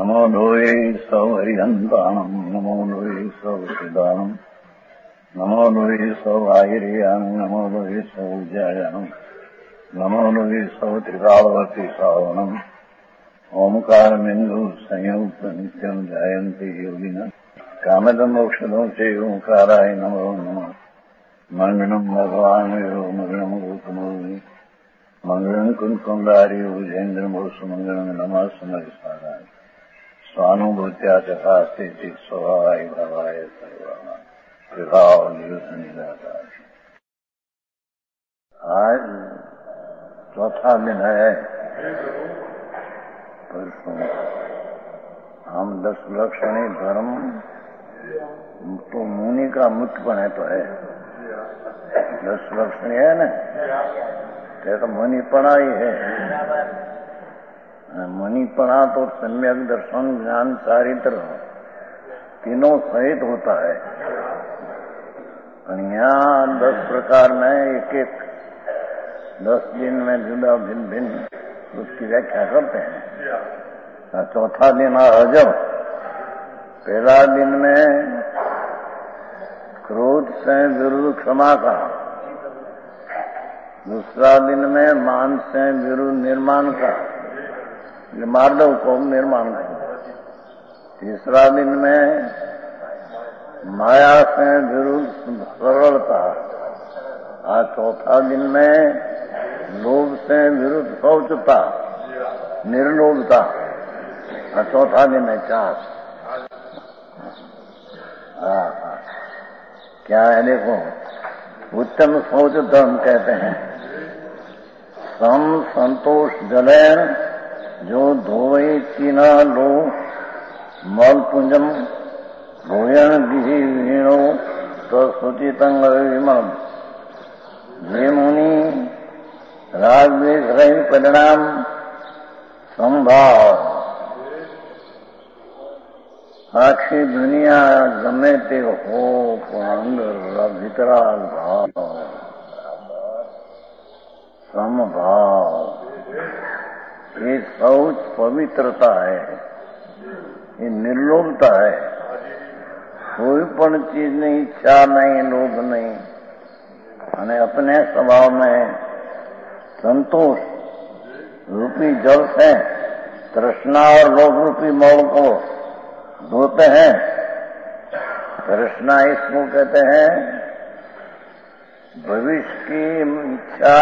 नमो लोये सौहरिहन्ताणम् नमो लोये सौहृदानम् नमो लोये सौभागिर्यानम् नमो लोये सौज्यायानम् नमो लोये सौत्रिकालवर्ति सावनम् ओंकारमिन्दु संयुक्त नित्यम् जायन्ति योगिनः कामदम् मोक्षदम् च ओंकाराय नमो नमः मंगलम् भगवान् यो मंगलम् गौतमोऽग्नि मंगलम् कुन्कुण्डारि भुजेन्द्रमोसु मंगलम् नमः समरिसाराय स्वानुभूत्या चकास्ते स्वभावाय भावाय सर्वाणां विभाव निदाकार। आज चौथा दिन है। परसों हम 10 लक्षणी धर्म तो मुनि का मुख्यपण है तो है 10 लक्षणी है ना, तो मुनिपणा ही है। मुनिपणा तो सम्यक दर्शन ज्ञान चारित्र तीनों सहित होता है। यहाँ 10 प्रकार में एक 10 दिन में जुदा भिन्न भिन्न उसकी व्याख्या करते हैं। चौथा दिन अजब, पहला दिन में क्रोध से विरुद्ध क्षमा का, दूसरा दिन में मान से विरुद्ध निर्माण का, मार्दव को निर्माण का, तीसरा दिन में माया से विरुद्ध सरलता, आज चौथा दिन में लोभ से विरुद्ध शौचता निर्लोभता, चौथा दिन है 4। क्या है देखो, उत्तम शौच धर्म कहते हैं। सम संतोष जलैन जो धोए तीना लो मल पुंजम भोयन विधि विहीणो तो सुचितंग विमल। ये मुनि राग द्वेष रहित परिणाम संभाव आखी दुनिया गमे ते हो अंदर भीतराग भाव समभाव। ये शौच पवित्रता है, ये निर्लोभता है। कोई पण चीज नहीं, इच्छा नहीं, लोभ नहीं, અને अपने स्वभाव में संतोष रूपी जल से तृष्णा और लोभ रूपी मौल को धोते हैं। तृष्णा इसको कहते हैं भविष्य की इच्छा,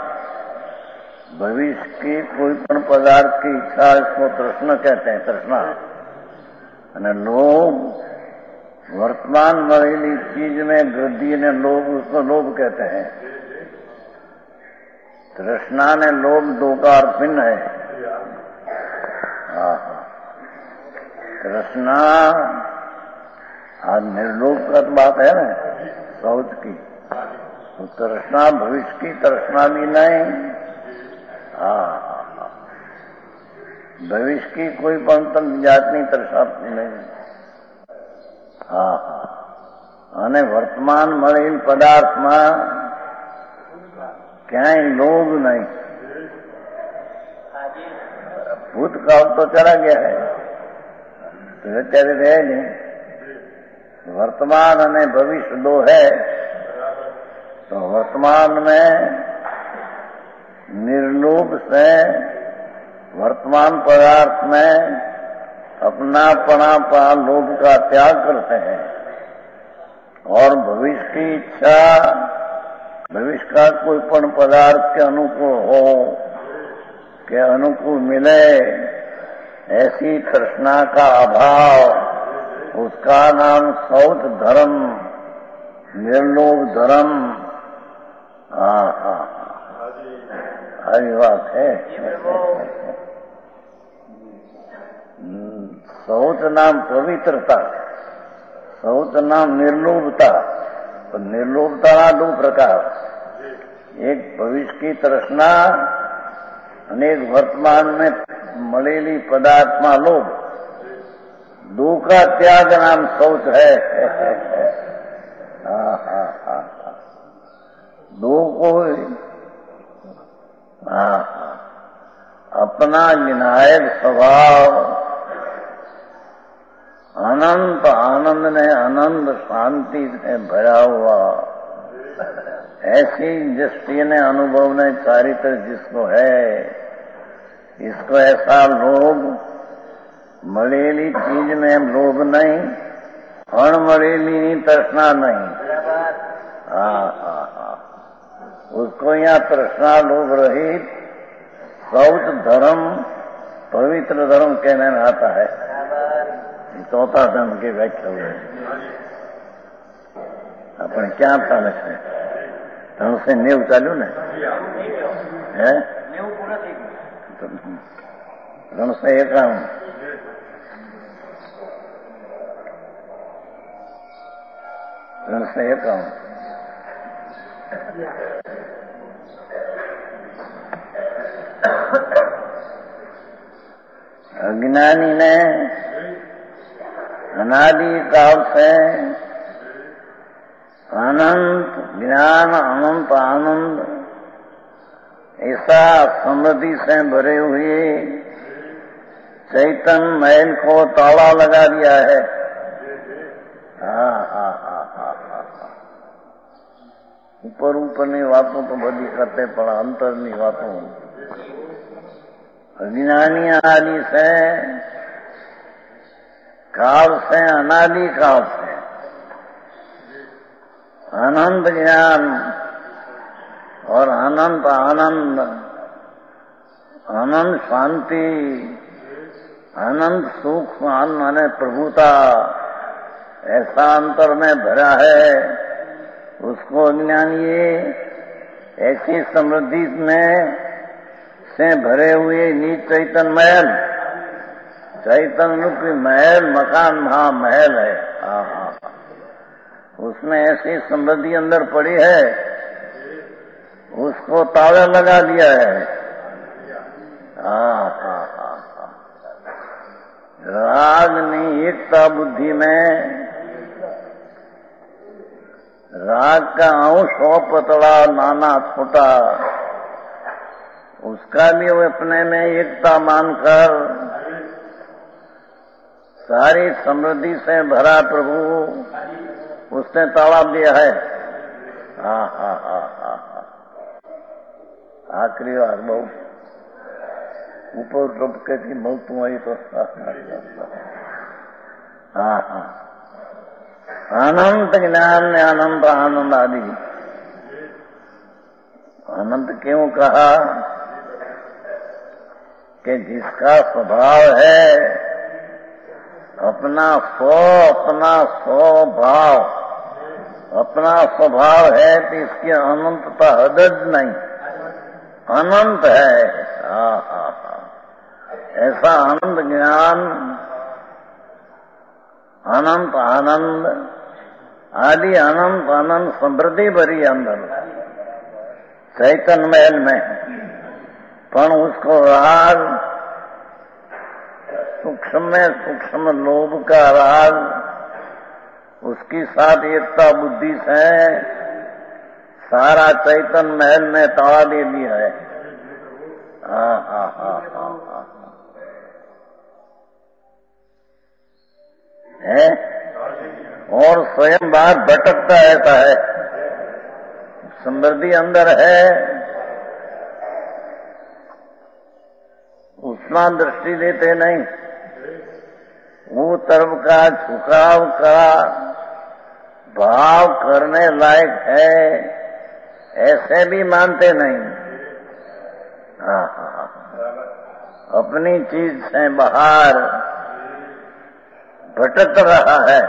भविष्य की कोई पण पदार्थ की इच्छा, इसको तृष्णा कहते हैं, तृष्णा। અને लोभ वर्तमान मरेली चीज में वृद्धि ने लोभ, उसको लोभ कहते हैं। तृष्णा ने लोभ दो का अर्थ भिन्न है। तृष्णा आज निर्लोभ का बात है ना, शौच की। तो तृष्णा भविष्य की तृष्णा भी नहीं, भविष्य की कोई पंतन जातनी तृष्णा नहीं। અને વર્તમાન મળેલ પદાર્થમાં ક્યાંય લોભ नहीं। भूतकाल तो चला गया है, तो અત્યારે રહે नहीं। वर्तमान અને भविष्य दो है, तो वर्तमान में निर्लोभ से वर्तमान पदार्थ में अपनापना लोभ का त्याग करते हैं, और भविष्य की इच्छा, भविष्य का कोई पण पदार्थ के अनुकूल हो, के अनुकूल मिले, ऐसी तृष्णा का अभाव, उसका नाम शौच धर्म, निर्लोभ धर्म। हरी बात है। शौच नाम पवित्रता, शौच नाम निर्लोभता। तो निर्लोभता ना 2 प्रकार, एक भविष्य की तृष्णा, अनेक वर्तमान में મળેલી પદાર્થમાં લોભ। 2 का त्याग नाम शौच है। 2 को अपना विनायक स्वभाव अनंत आनंद ने अनंत शांति से भरा हुआ, ऐसी दृष्टि ने अनुभव ने चारित्र जिसको है, इसको ऐसा लोभ, मलेली चीज में लोभ नहीं, अणमलेली तृष्णा नहीं। उसको यहाँ तृष्णा लोभ रहित शौच धर्म पवित्र धर्म कहने में आता है। चौथा धर्म की व्याख्या हुई अपने क्या चाले છે ધર્મ से नेव चालू ने है धर्म से एक धर्म से एक अज्ञानी ने अनादि काल से अनंत ज्ञान अनंत आनंद ऐसा समृद्धि से भरे हुए चैतन्य महल को ताला लगा दिया है। ऊपर ऊपरनी वातों तो बड़ी करते पण अंतरनी वातों अज्ञानी आदि से काल से अनादि काल से अनंत ज्ञान और अनंत आनंद, अनंत शांति, अनंत सुख माने प्रभुता ऐसा अंतर में भरा है। उसको अज्ञानी ऐसी समृद्धि में से भरे हुए नीच चैतन्य महल, चैतन्य रूपी महल, मकान महामहल है। उसमें ऐसी समृद्धि अंदर पड़ी है, उसको ताला लगा दिया है। रागनी एकता बुद्धि में राग का अंश हो पतला नाना छोटा, उसका भी वो अपने में एकता मानकर सारी समृद्धि से भरा प्रभु उसने ताला दिया है। आखिरी बार बहुत ऊपर टपके की बहुत आई तो अनंत ज्ञान ने अनंत आनंद आदि। अनंत क्यों कहा कि जिसका स्वभाव है अपना स्वभाव, अपना स्वभाव है तो इसकी अनंतता हद नहीं, अनंत है। ऐसा अनंत ज्ञान, अनंत आनंद आदि अनंत अनंत समृद्धि भरी अंदर चैतन्य महल में, पण उसको राग सूक्ष्म में सूक्ष्म लोभ का राग उसकी साथ एकता बुद्धि से सारा चैतन्य महल में ताला दे दिया है। है और स्वयं बाहर भटकता रहता है। समृद्धि अंदर है, उतना दृष्टि देते नहीं, वो तरफ का झुकाव का भाव करने लायक है ऐसे भी मानते नहीं। अपनी चीज से बाहर भटक रहा है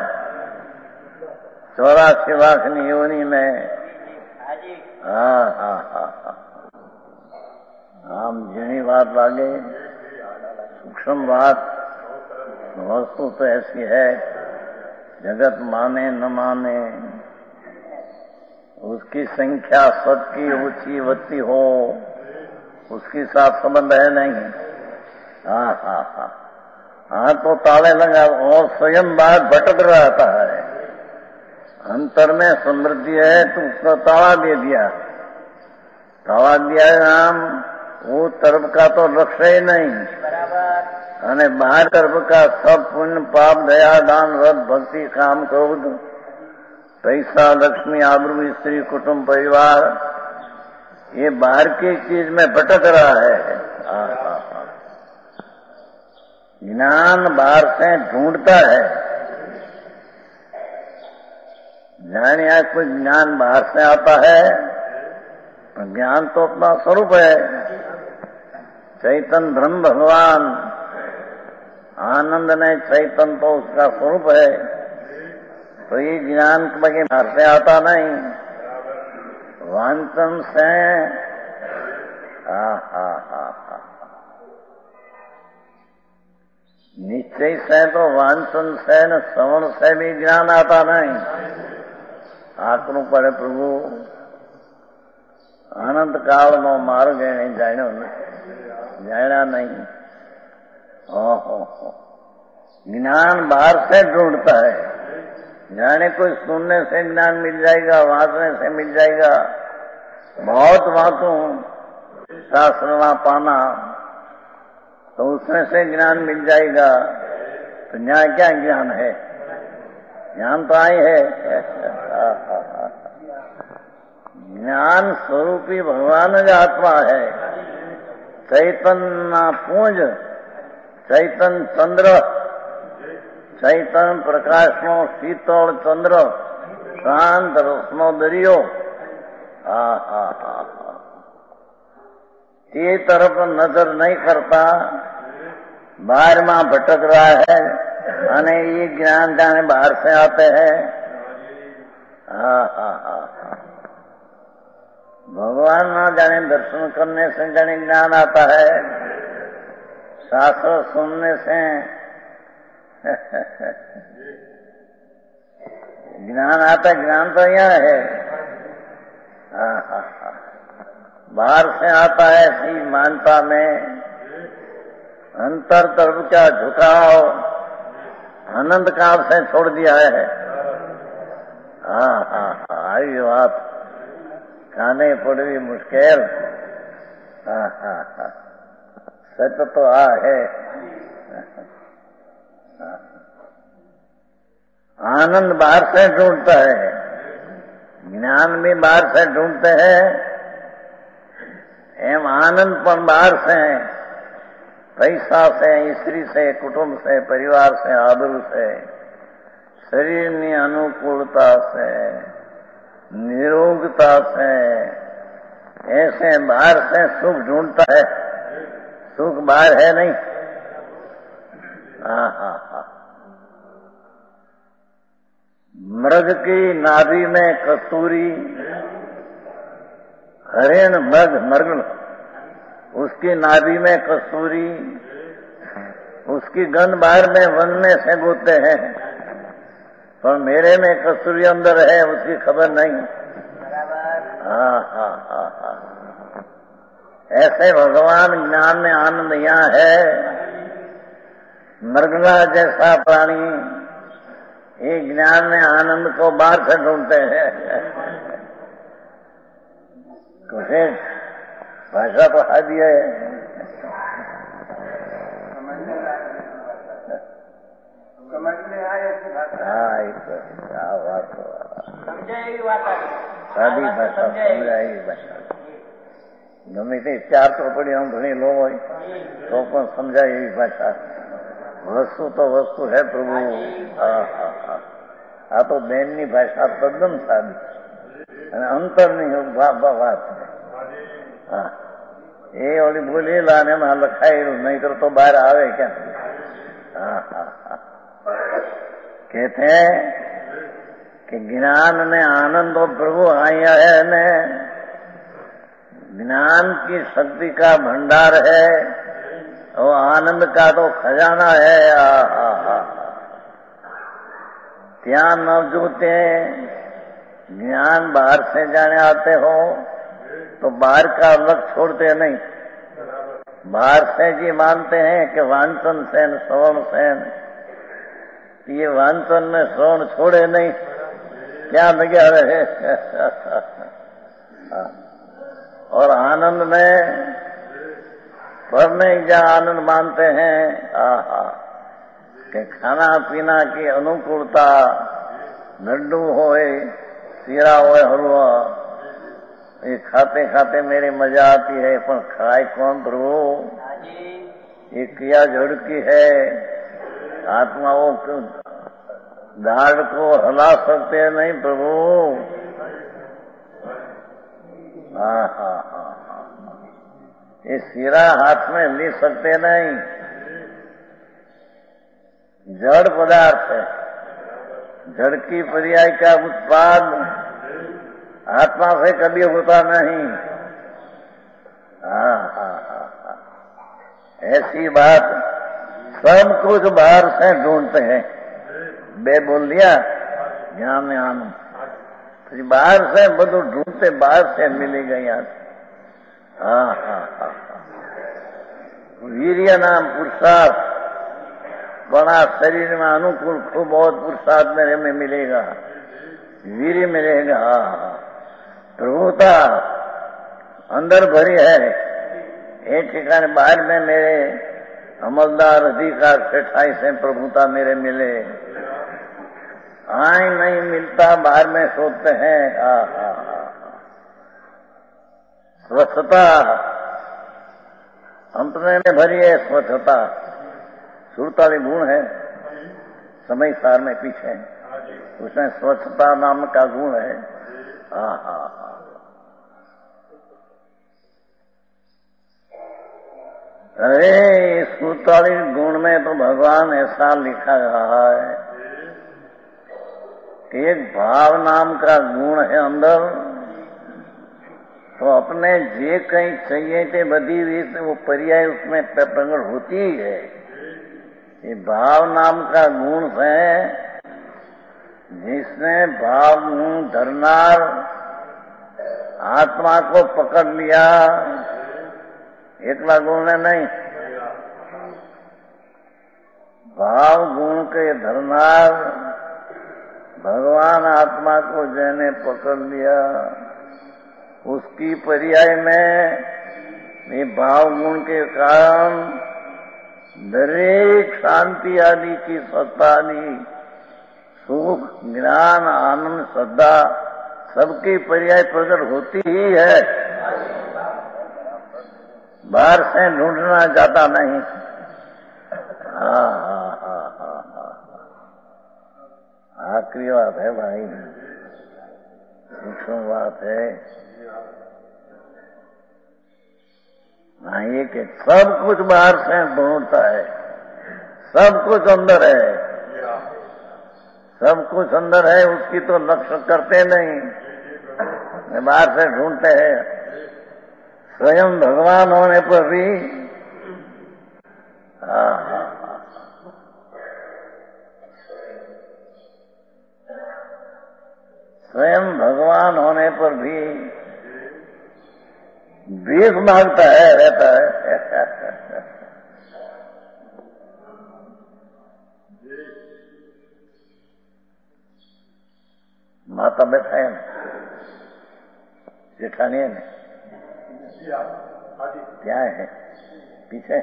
84 लाख योनि में। आम झीणी बात लागे, सूक्ष्म बात, वस्तु तो ऐसी है, जगत माने न माने, उसकी संख्या सबकी ऊंची वत्ती हो, उसके साथ संबंध है नहीं। हाँ तो ताले लगा और स्वयं बाहर भटक रहता है। अंतर में समृद्धि है तो उसको ताला दे दिया, ताला दिया नाम वो तरफ का तो लक्ष्य ही नहीं। અને બાર તરફ का सब पुण्य पाप दया दान व्रत भक्ति काम क्रोध पैसा लक्ष्मी आबरू स्त्री कुटुंब परिवार ये बाहर की चीज में भटक रहा है। ज्ञान बाहर से ढूंढता है। ज्ञान या कोई ज्ञान बाहर से आता है, ज्ञान तो अपना स्वरूप है। चैतन्य ब्रह्म भगवान आनंद ने चैतन्य तो उसका स्वरूप है। तो ये ज्ञान के बाहर से आता नहीं, वांछन से निश्चय से तो वांछन से न श्रवण से भी ज्ञान आता नहीं। आकरू पड़े प्रभु अनंत काल नो मार्ग जाना नहीं। ओहो ज्ञान बाहर से ढूंढता है। जाने कोई सुनने से ज्ञान मिल जाएगा, वांचने से मिल जाएगा। बहुत वांचू शास्त्र पाना तो उसमें से ज्ञान मिल जाएगा। तो यहाँ क्या ज्ञान है? ज्ञान तो आई है। ज्ञान स्वरूपी भगवान जो आत्मा है, चैतन्य पुंज, चैतन्य चंद्र, चैतन्य प्रकाश नो शीतल चंद्र, शांत रसनो दरियो। ये तरफ नजर नहीं करता, बाहर में भटक रहा है। અને ये ज्ञान जाने बाहर से आते हैं। भगवान ना जाने दर्शन करने से जाने ज्ञान आता है, शास्त्र सुनने से ज्ञान आता। ज्ञान तो यहाँ है, बाहर से आता है। सी मानता में अंतर तरफ का झुकाव आनंद काल से छोड़ दिया है। आई बात खाने पड़ी मुश्किल। सच तो है। आनंद बाहर से ढूंढता है, ज्ञान भी बाहर से ढूंढते हैं। एम आनंद पर बाहर से है, पैसा से, स्त्री से, कुटुंब से, परिवार से, आबरू से, शरीर की अनुकूलता से, निरोगता से, ऐसे बाहर से सुख ढूंढता है। सुख बाहर है नहीं। मृग की नाभि में कस्तूरी, हरेण मृग उसकी नाभि में कस्तूरी, उसकी गंध बाहर में वन में से बोते हैं, पर मेरे में कस्तूरी अंदर है उसकी खबर नहीं। ऐसे भगवान ज्ञान में आनंद यहाँ है। मृगला जैसा प्राणी ये ज्ञान में आनंद को बाहर से ढूंढते हैं। कुछ भाषा तो हादी है। क्या बात हो, सादी भाषा समझाई भाषा गમે તે 4 ચોપડીઓ ઘણી લો હોય તો પણ સમજાય એવી ભાષા। વસ્તુ તો વસ્તુ है प्रभु। આ તો બેનની ભાષા તદ્દન સાદી અને અંતરની વાત છે। એ ઓલી બોલેલા ને એમાં લખાયેલું, નહીતર તો બહાર આવે ક્યાં? कहते हैं कि ज्ञान में आनंद और प्रभु आया है ने ज्ञान की शक्ति का भंडार है, वो आनंद का तो खजाना है। ત્યાં न जोते ज्ञान बाहर से जाने आते हो तो बाहर का लक्ष्य छोड़ते नहीं। बाहर से जी मानते हैं कि वांछन सेन श्रवण सेन, ये वांछन में श्रवण छोड़े नहीं, क्या लगे रहे। और आनंद में पर नहीं जहाँ आनंद मानते हैं। आहा, के खाना पीना की अनुकूलता, लड्डू होए, सीरा होए, हलवा, ये खाते खाते मेरी मजा आती है, पर खाए कौन प्रभु? ये क्रिया जड़ की है। आत्माओं को दाढ़ को हिला सकते नहीं प्रभु। हाँ, ये सिरा हाथ में ले सकते नहीं, जड़ पदार्थ है। जड़ की पर्याय का उत्पाद आत्मा से कभी होता नहीं। ऐसी बात सब कुछ बाहर से ढूंढते हैं। बे बोल दिया ज्ञान में आनंद, फिर बाहर से બધું ढूंढते, बाहर से मिलेगा यार। वीर्य नाम पुरुषार्थ, बड़ा शरीर में अनुकूल खूब बहुत पुरुषार्थ मेरे में मिलेगा, वीर्य मिलेगा। प्रभुता अंदर भरी है, एक ठिकाने बाहर में मेरे अमलदार अधिकार सेठाई से प्रभुता मेरे मिले। आए नहीं मिलता, बाहर में सोचते हैं। स्वच्छता अपने में भरी है, स्वच्छता 47 गुण है, समय सार में पीछे उसमें स्वच्छता नाम का गुण है। अरे 47 गुण में तो भगवान ऐसा लिखा रहा है कि एक भाव नाम का गुण है अंदर, तो अपने जे कहीं चाहिए थे बधी रीत वो पर्याय उसमें प्रकट होती ही है। ये भाव नाम का गुण है, जिसने भाव गुण धरनार आत्मा को पकड़ लिया, एकला गुण ने नहीं, भाव गुण के धरनार भगवान आत्मा को जिसने पकड़ लिया, उसकी पर्याय में ये भाव गुण के कारण दरेक शांति आदि की सत्ता आदि सुख ज्ञान आनंद श्रद्धा सबकी पर्याय प्रकट होती ही है, बाहर से ढूंढना जाता नहीं। आखिरी बात है भाई, सूक्ष्म बात है। ये कि सब कुछ बाहर से ढूंढता है, सब कुछ अंदर है, सब कुछ अंदर है, उसकी तो लक्ष्य करते नहीं, बाहर से ढूंढते हैं। स्वयं भगवान होने पर भी स्वयं भगवान होने पर भी भीख मांगता है, रहता है। माता बैठा है जेठानी है, क्या है पीछे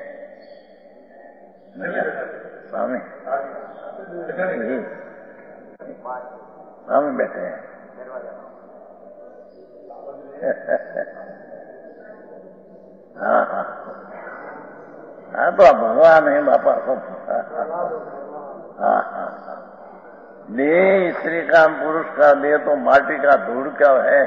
सामने सामने बैठे हैं। हाँ तो भगवान है बापा सब। देह स्त्री का पुरुष का देह तो माटी का धूल क्या है।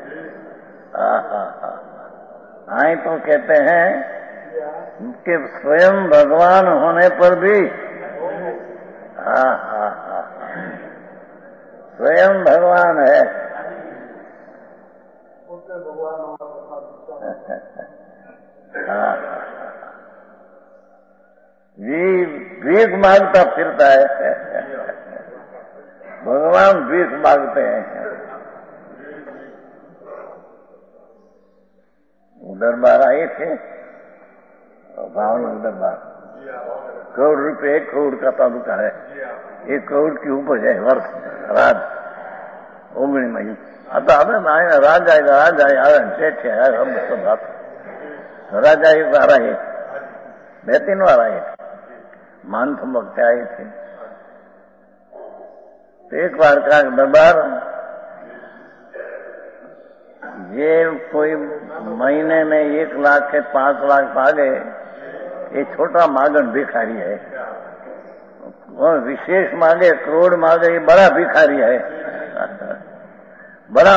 आई तो कहते हैं कि स्वयं भगवान होने पर भी स्वयं भगवान है। भीख मांगता फिरता है, भगवान भीख मांगते हैं। दरबार आए थे, भावना दरबार, 1 करोड़ रुपये 1 करोड़ का तालुका है, 1 करोड़ की उपज है वर्ष राज ओगणी मई। आता हमें आएगा राज आएगा, राज आएगा, सेठ है, हम सब बात राज आएगा, आ रहा है 2-3 बार आए थे, मानसम वक्त आए थे। तो एक बार का दरबार, ये कोई महीने में 1 लाख के 5 लाख भागे, ये छोटा मागण भिखारी है। और विशेष मांगे, करोड़ मांगे, ये बड़ा भिखारी है। बड़ा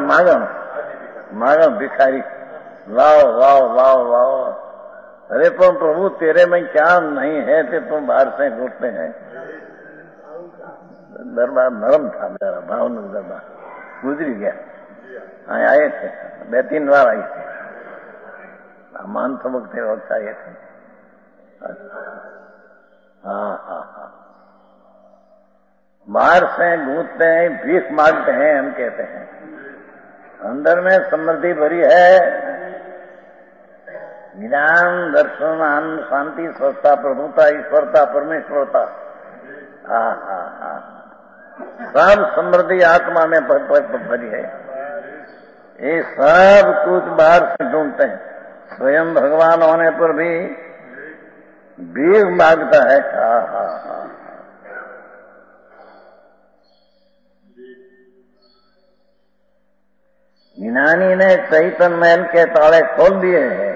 मागण भिखारी, लाओ लाओ लाओ लाओ। अरे पर प्रभु तेरे में क्या नहीं है कि तुम बाहर से घूटते हैं। दरबार नरम था मेरा, भावनगर दरबार गुजरी गया। आए थे 2-3 बार आए थे, मान समझते वक्त आए थे। हाँ, बाहर से घूटते हैं, भीख मांगते हैं, हम कहते हैं। अंदर में समृद्धि भरी है, ज्ञान, दर्शन, आनंद, शांति, स्वस्थता, प्रभुता, ईश्वरता, परमेश्वरता, सब समृद्धि आत्मा में भरी है। ये सब कुछ बाहर से ढूंढते हैं, स्वयं भगवान होने पर भी भीख मांगता है। ज्ञानी ने चैतन्य महल के ताले खोल दिए हैं।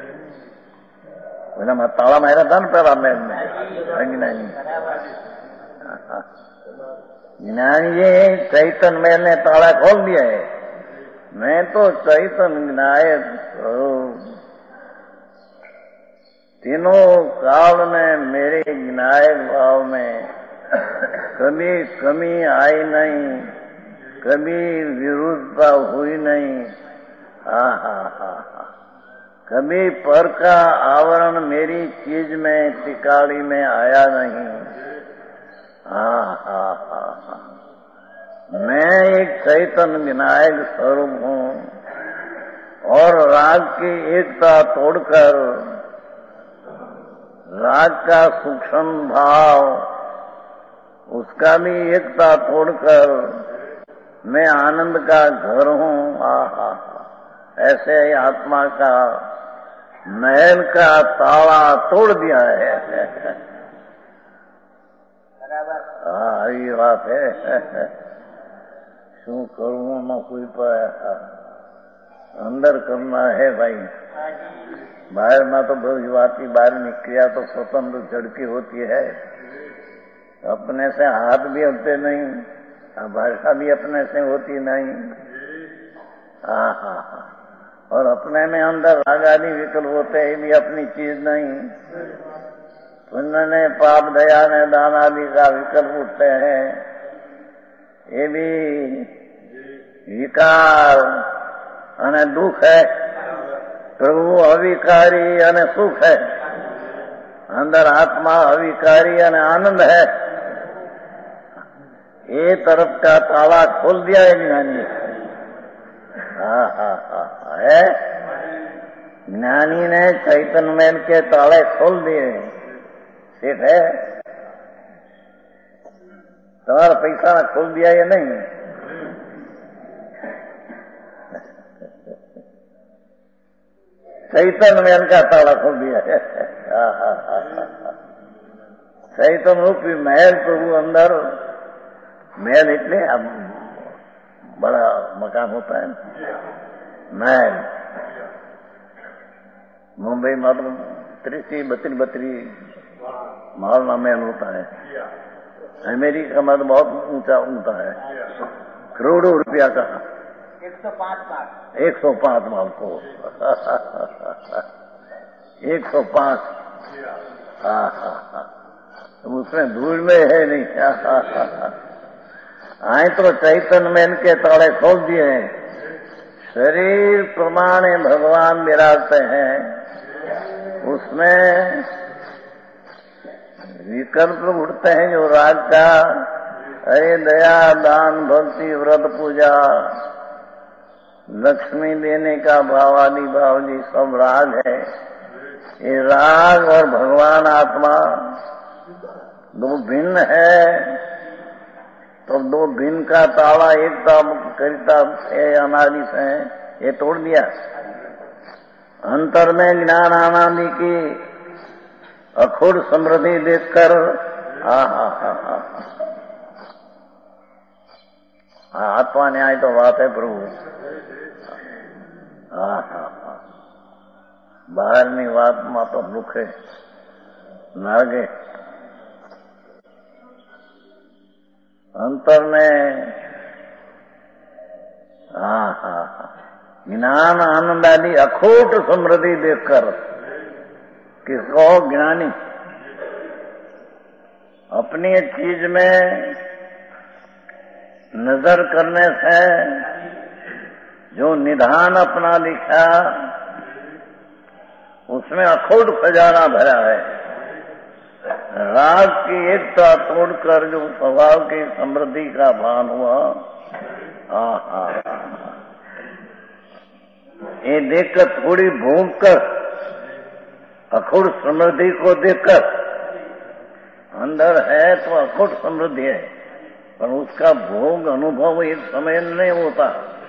बोला ताला मेरा धन पड़ा महल में। ज्ञानी ये चैतन्य महल ने ताला खोल दिया है। मैं तो चैतन्य नायक, तीनों काल में मेरे विनायक भाव में कभी कमी आई नहीं, कभी विरुद्धता हुई नहीं। कभी पर का आवरण मेरी चीज में, टिकाड़ी में आया नहीं। मैं एक चैतन्य विनायक स्वरूप हूँ और राग की एकता तोड़कर, राग का सूक्ष्म भाव, उसका भी एकता तोड़कर मैं आनंद का घर हूँ। ऐसे ही आत्मा का महल का ताला तोड़ दिया है। ये बात है। शू करूँ न कोई पाया, अंदर करना है भाई। बाहर ना तो भविष्यवाती बाहर निकलिया तो स्वतंत्र झड़की होती है, अपने से हाथ भी होते नहीं, भाषा भी अपने से होती नहीं। और अपने में अंदर राग आदि विकल्प होते हैं, भी अपनी चीज नहीं। पुण्य ने, पाप, दया ने, दान आदि का विकल्प उठते हैं, ये भी विकार अने दुख है। प्रभु अविकारी अने सुख है, अंदर आत्मा अविकारी अने आनंद है। ये तरफ का ताला खोल दिया है ज्ञानी। है ज्ञानी ने चैतन्य महल के ताले खोल दिए। ठीक है, तुम्हारा पैसा खोल दिया या नहीं? चैतन्य महल का ताला खोल दिया है। चैतन्य रूपी महल प्रभु अंदर, महल इतने अब बड़ा मकान होता है महल। मुंबई में 30-32 महल ना महल होता है। अमेरिका में तो बहुत ऊंचा ऊंचा है, करोड़ों रुपया का। 105 माल को 105। उसमें धूल में है नहीं। आए तो चैतन्य महल के ताले खोल दिए हैं। शरीर प्रमाणे भगवान विराजते हैं, उसमें विकल्प उठते हैं जो राग का। अरे दया, दान, भक्ति, व्रत, पूजा, लक्ष्मी देने का भाव आदि भाव जी सब राग है। ये राग और भगवान आत्मा दो भिन्न है, तो दो भिन्न का ताला एकता करिता है अनादि से, ये तोड़ दिया। अंतर में ज्ञान आनंदी की अखोड़ समृद्धि देखकर आत्मा न्याय तो बात है प्रभु। બહારની વાતમાં તો દુખે લાગે, અંતરને ज्ञान आनंद आदि अखोट समृद्धि देखकर किसको ज्ञानी अपनी चीज में नजर करने से जो निधान अपना लिखा उसमें अखोट खजाना भरा है। राग की एकता तोड़कर जो स्वभाव की समृद्धि का भान हुआ, ये देखकर थोड़ी भोग कर अखोट समृद्धि को देखकर अंदर है तो अखोट समृद्धि है, पर उसका भोग अनुभव एक समय नहीं होता।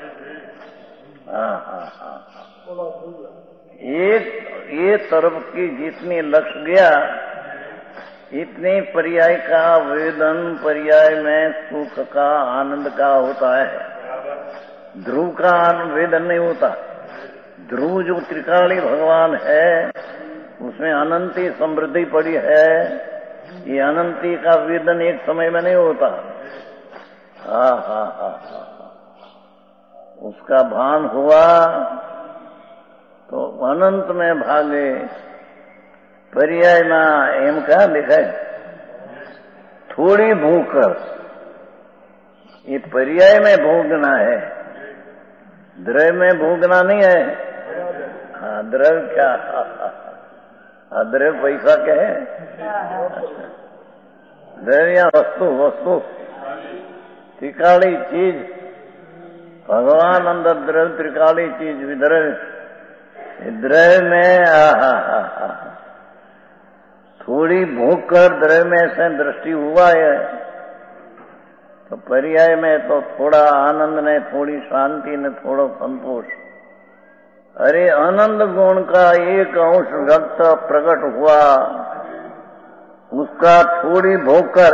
एक ये तरफ की जितनी लक्ष्य गया इतने पर्याय का वेदन पर्याय में सुख का आनंद का होता है। ध्रुव का वेदन नहीं होता। ध्रुव जो त्रिकाली भगवान है उसमें अनंती समृद्धि पड़ी है। ये अनंती का वेदन एक समय में नहीं होता। उसका भान हुआ तो अनंत में भागे। पर्याय में एम क्या लिखा है, थोड़ी भूकर। ये पर्याय में भोगना है, द्रव्य में भोगना नहीं है। द्रव्य क्या, द्रव्य पैसा क्या है, द्रव्य वस्तु, वस्तु त्रिकाली चीज। भगवान अंदर द्रव्य त्रिकाली चीज विद्रव्य। द्रव्य में थोड़ी भूख कर द्रव्य में से दृष्टि हुआ है तो पर्याय में तो थोड़ा आनंद ने, थोड़ी शांति ने, थोड़ा संतोष। अरे आनंद गुण का एक अंश व्यक्त प्रकट हुआ, उसका थोड़ी भोग कर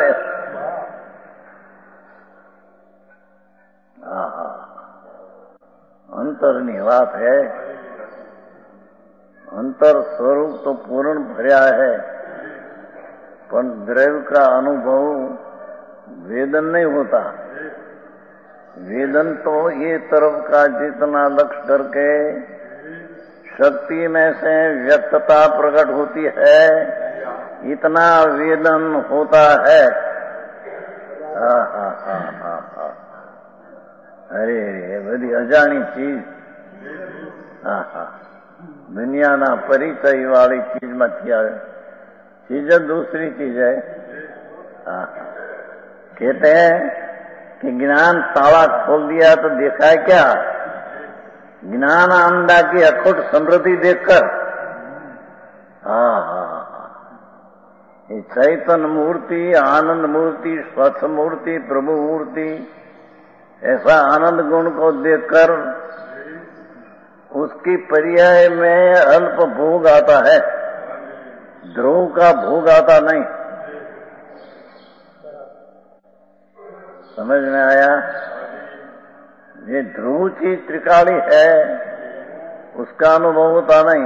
अंतरनी बात है। अंतर स्वरूप तो पूर्ण भर्या है, पर द्रव्य का अनुभव वेदन नहीं होता। वेदन तो ये तरफ का जितना लक्ष्य करके शक्ति में से व्यक्तता प्रकट होती है इतना वेदन होता है। अरे बड़ी अजाणी चीज, दुनिया ना परिचय वाली चीज मत आवे। चीज दूसरी चीज है। कहते हैं कि ज्ञान ताला खोल दिया तो देखा है क्या, ज्ञान आनंदा की अखुट समृद्धि देखकर। ये चैतन्य मूर्ति, आनंद मूर्ति, स्वच्छ मूर्ति, प्रभु मूर्ति, ऐसा आनंद गुण को देखकर उसकी पर्याय में अल्प भोग आता है, ध्रुव का भोग आता नहीं। समझ में आया? ये ध्रुव चीज त्रिकाली है, उसका अनुभव होता नहीं।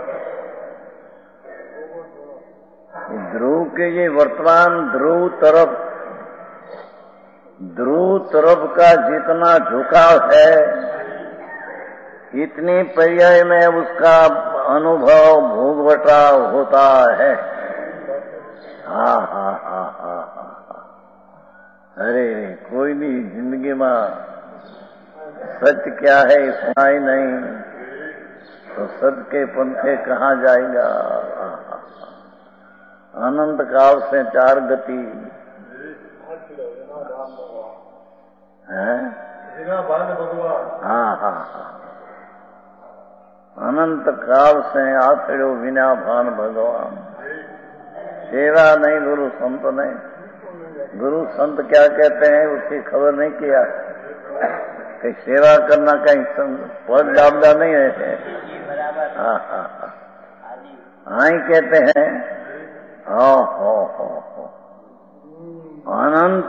ध्रुव के ये वर्तमान ध्रुव तरफ का जितना झुकाव है इतनी पर्याय में उसका अनुभव भोगवटा होता है। अरे कोई भी जिंदगी में सत्य क्या है सुना ही नहीं तो सत्य के पंथे कहाँ जाएगा। अनंत काल से चार गति है। अनंत काल से आखिरो बिना भान भगवान। सेवा नहीं गुरु संत नहीं। गुरु संत क्या कहते हैं उसकी खबर नहीं किया कि सेवा करना कहीं पद दाबदा नहीं है। हाँ ही कहते हैं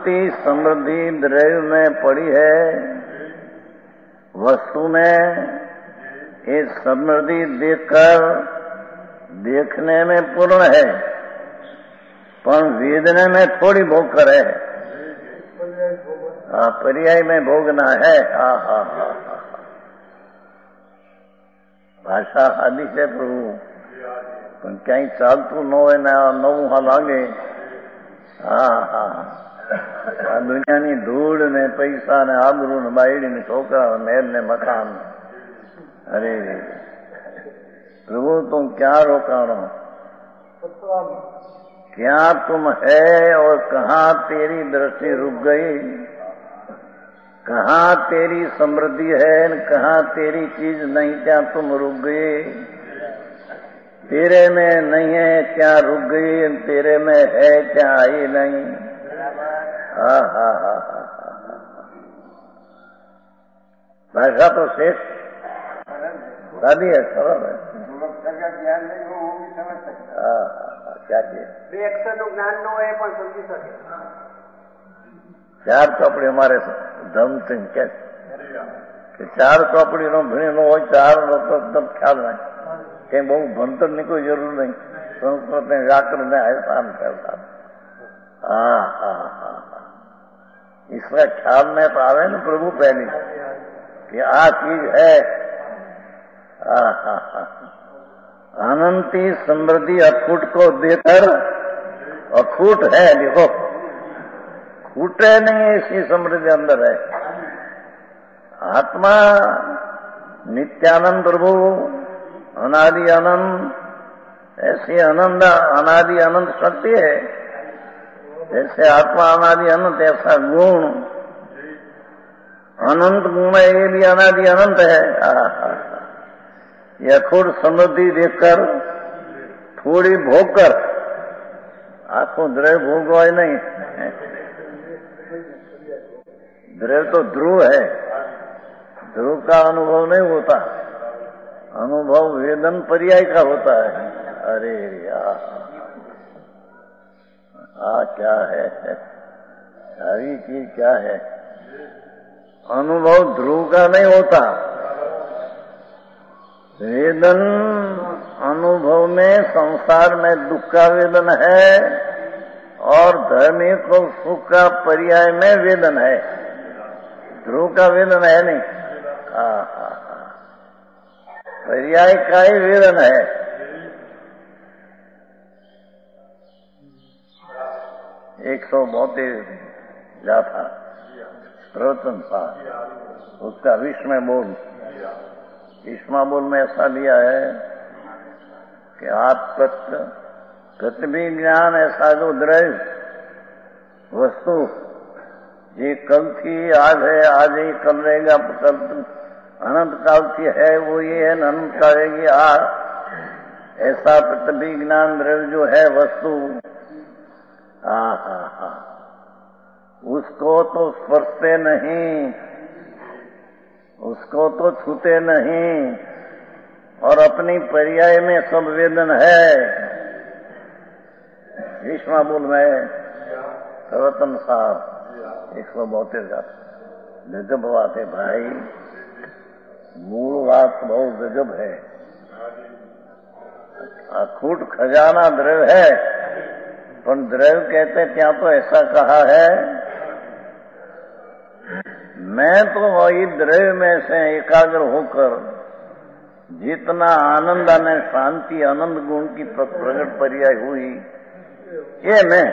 अनंती समृद्धि द्रव्य में पड़ी है, वस्तु में ये समृद्धि देखने में पूर्ण है, पर वेदना में थोड़ी भोग है। पर्याय में भोगना है। भाषा आदि છે પ્રભુ, પણ ક્યાંય ચાલતું ન હોય ને નવું હા લાગે. આ દુનિયાની ધૂળ ને પૈસા ને આબરૂ ને બાયડી ને છોકરા મહેલ ને મકાન. અરે प्रभु तुम क्या रोकाणो, क्या तुम है और कहाँ तेरी दृष्टि रुक गई, कहाँ तेरी समृद्धि है, कहाँ तेरी चीज नहीं, क्या तुम रुक गए, तेरे में नहीं है क्या रुक गई, तेरे में है क्या आई नहीं। भाषा तो शेष शादी है, सरल है। જ્ઞાન નહીં હોય હું બી સમજ શકે। क्या चाहिए? બે અક્ષરનું જ્ઞાન ન હોય પણ સમજી શકે। ચાર ચોપડી અમારે ધર્મ સિંહ કે ચાર ચોપડી નો ભણી નો હોય, ચાર નો તો એકદમ ખ્યાલ નહીં, કઈ બહુ ભણતર ની કોઈ જરૂર નહીં, સંસ્કૃત ને व्याकरण ने आसान करता। इसका ख्याल में तो आवे ना प्रभु पहली कि आ चीज है। अनंती समृद्धि अखूट को देकर, अखूट है, देखो खूटे नहीं ऐसी समृद्धि अंदर है। आत्मा नित्यानंद प्रभु अनादि अनंत, ऐसी अनंत अनादि अनंत शक्ति है। जैसे आत्मा अनादि अनंत ऐसा गुण, अनंत गुण है, ये भी अनादि अनंत है। ये अखूट समृद्धि देखकर थोड़ी भोग कर, आंखों द्रव्य भोग है नहीं, द्रव्य तो ध्रुव है, ध्रुव का अनुभव नहीं होता, अनुभव वेदन पर्याय का होता है। अरे क्या है, सारी चीज क्या है, अनुभव ध्रुव का नहीं होता। वेदन अनुभव में संसार में दुख का वेदन है और धर्मी को सुख का पर्याय में वेदन है, ध्रुव का वेदन है नहीं। पर्याय का ही वेदन है। एक 132 गाथा प्रवचन था, उसका 20वें बोल, 20वां बोल में ऐसा लिया है कि आप प्रतिभी ज्ञान ऐसा जो द्रव्य वस्तु ये कल थी, आज है, आज ही कल रहेगा, कल अनंत काल की है, वो ये है, अनंत काल रहेगी आज, ऐसा प्रतिभी ज्ञान द्रव्य जो है वस्तु, उसको तो स्पर्शते नहीं, उसको तो छूते नहीं, और अपनी पर्याय में सब वेदन है। 20वां बोल में प्रवचन साहब 132 का गजब बात है भाई, मूल बात बहुत गजब है। अखूट खजाना द्रव्य है, पर द्रव्य कहते क्या तो ऐसा कहा है, मैं तो वही द्रव्य में से एकाग्र होकर जितना आनंद और शांति आनंद गुण की प्रकट पर्याय हुई, ये मैं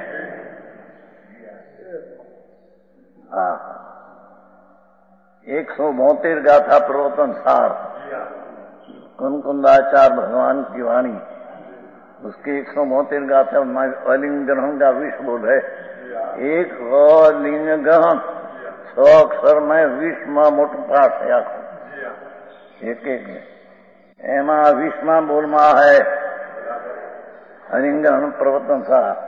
172 गाथा प्रवचन सार कुंकुंदाचार्य भगवान की वाणी, उसके 172 गाथा अलिंग ग्रहण का विष बोल है। एक अलिंग ग्रहण 100 अक्षर में 20वां मोटो पाठ है आखो, एक एक एमा 20वां बोल में है अलिंग ग्रहण प्रवचन सार।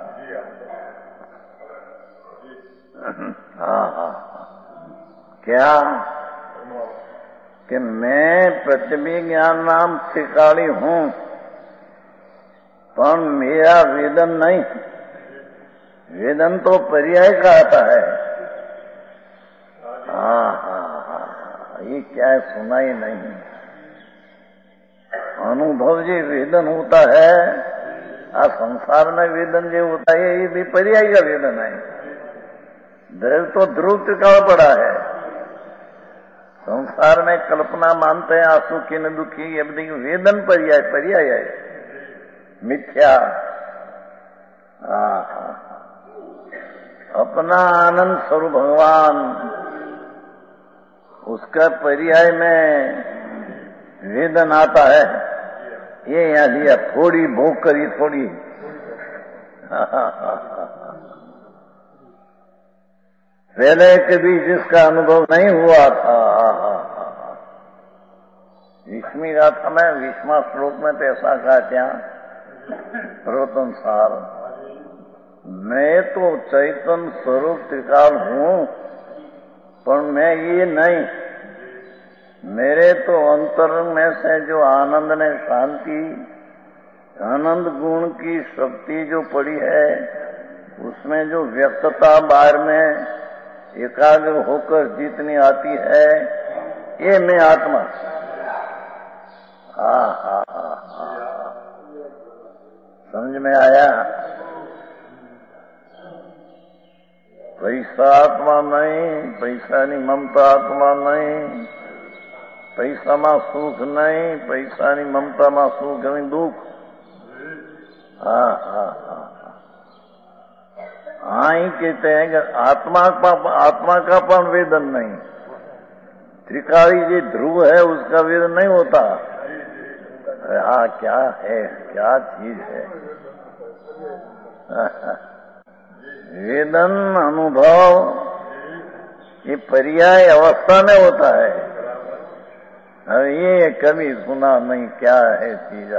क्या कि मैं प्रतिभी ज्ञान नाम त्रिकाली हूं, पर मेरा वेदन नहीं, वेदन तो पर्याय का आता है। हाँ, ये क्या है, सुना ही नहीं। अनुभव जो वेदन होता है, आ संसार में वेदन जो होता है, ये भी पर्याय का वेदन है। ध्रुव तो ध्रुव टिकाव पड़ा है। संसार में कल्पना मानते हैं असुखी न दुखी, ये बड़ी वेदन पर्याय है, मिथ्या। अपना आनंद स्वरूप भगवान, उसका पर्याय में वेदन आता है। ये यहां लिया, थोड़ी भोग करी, थोड़ी। पहले कभी जिसका अनुभव नहीं हुआ था, 20वीं गाथा में 20वां श्लोक में तो ऐसा कहा, क्या सर्वतंसार, मैं तो चैतन्य स्वरूप त्रिकाल हूं, पर मैं ये नहीं, मेरे तो अंतरंग में से जो आनंद ने शांति, आनंद गुण की शक्ति जो पड़ी है, उसमें जो व्यक्तता बाहर में एकाग्र होकर जितनी आती है, ये मैं आत्मा। समझ में आया? पैसा आत्मा नहीं, पैसा नहीं ममता आत्मा नहीं, पैसा में सुख नहीं, पैसा नहीं ममता में सुख नहीं, दुख। ही कहते हैं कि आत्मा का पण वेदन नहीं, त्रिकाली जो ध्रुव है उसका वेदन नहीं होता। क्या है, क्या चीज है? वेदन अनुभव ये पर्याय अवस्था में होता है। ये कभी सुना नहीं, क्या है चीज?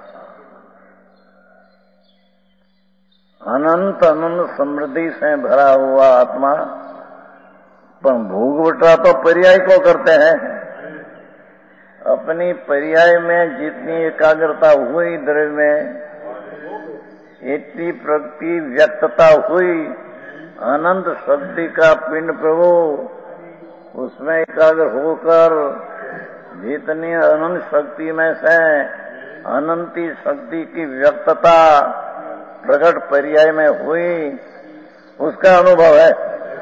अनंत अनंत समृद्धि से भरा हुआ आत्मा, पर भोगवटा तो पर्याय को करते हैं। अपनी पर्याय में जितनी एकाग्रता हुई द्रव्य में, इतनी प्रगति व्यक्तता हुई, अनंत शक्ति का पिंड प्रभु, उसमें एकाग्र होकर जितनी अनंत शक्ति में से अनंती शक्ति की व्यक्तता प्रकट पर्याय में हुई, उसका अनुभव है।